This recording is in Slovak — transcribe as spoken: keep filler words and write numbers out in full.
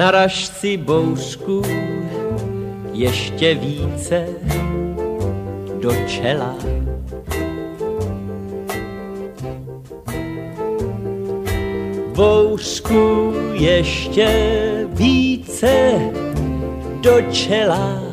naraž si bouřku ještě více do čela. Bouřku ještě více do čela.